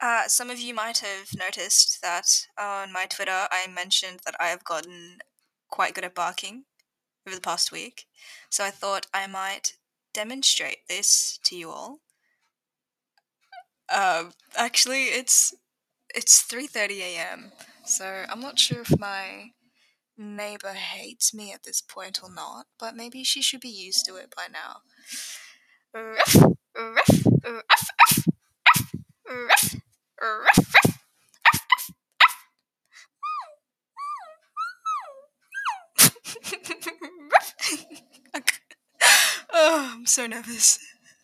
Some of you might have noticed that on my Twitter I mentioned that I have gotten quite good at barking over the past week. So I thought I might demonstrate this to you all. Actually, it's 3:30 a.m. So I'm not sure if my neighbor hates me at this point or not, but maybe she should be used to it by now. Ruff, ruff, ruff, ruff, ruff, ruff. Oh, I'm so nervous.